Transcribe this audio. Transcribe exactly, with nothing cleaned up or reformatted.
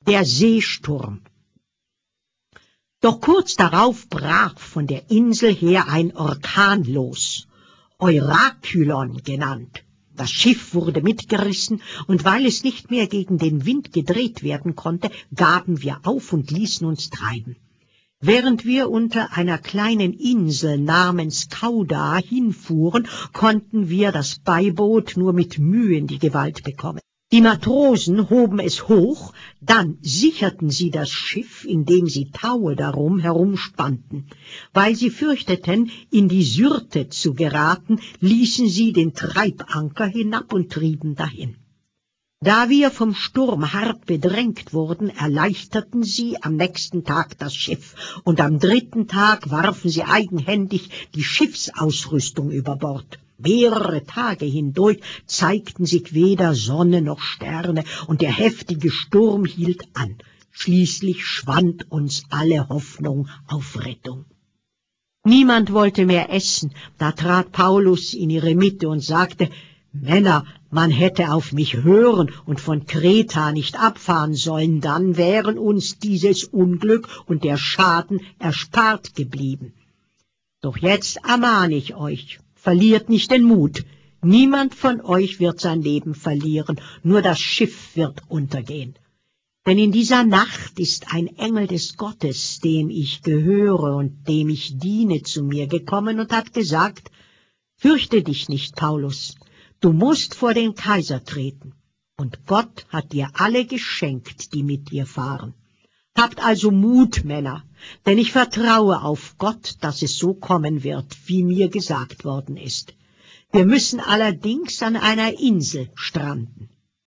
Der Seesturm. Doch kurz darauf brach von der Insel her ein Orkan los, Eurykylon genannt. Das Schiff wurde mitgerissen, und weil es nicht mehr gegen den Wind gedreht werden konnte, gaben wir auf und ließen uns treiben. Während wir unter einer kleinen Insel namens Cauda hinfuhren, konnten wir das Beiboot nur mit Mühe in die Gewalt bekommen. Die Matrosen hoben es hoch, dann sicherten sie das Schiff, indem sie Taue darum herumspannten. Weil sie fürchteten, in die Syrte zu geraten, ließen sie den Treibanker hinab und trieben dahin. Da wir vom Sturm hart bedrängt wurden, erleichterten sie am nächsten Tag das Schiff, und am dritten Tag warfen sie eigenhändig die Schiffsausrüstung über Bord. Mehrere Tage hindurch zeigten sich weder Sonne noch Sterne, und der heftige Sturm hielt an. Schließlich schwand uns alle Hoffnung auf Rettung. Niemand wollte mehr essen. Da trat Paulus in ihre Mitte und sagte: »Männer, man hätte auf mich hören und von Kreta nicht abfahren sollen, dann wären uns dieses Unglück und der Schaden erspart geblieben. Doch jetzt ermahne ich euch, verliert nicht den Mut. Niemand von euch wird sein Leben verlieren, nur das Schiff wird untergehen. Denn in dieser Nacht ist ein Engel des Gottes, dem ich gehöre und dem ich diene, zu mir gekommen und hat gesagt: Fürchte dich nicht, Paulus, du musst vor den Kaiser treten, und Gott hat dir alle geschenkt, die mit dir fahren. Habt also Mut, Männer, denn ich vertraue auf Gott, dass es so kommen wird, wie mir gesagt worden ist. Wir müssen allerdings an einer Insel stranden.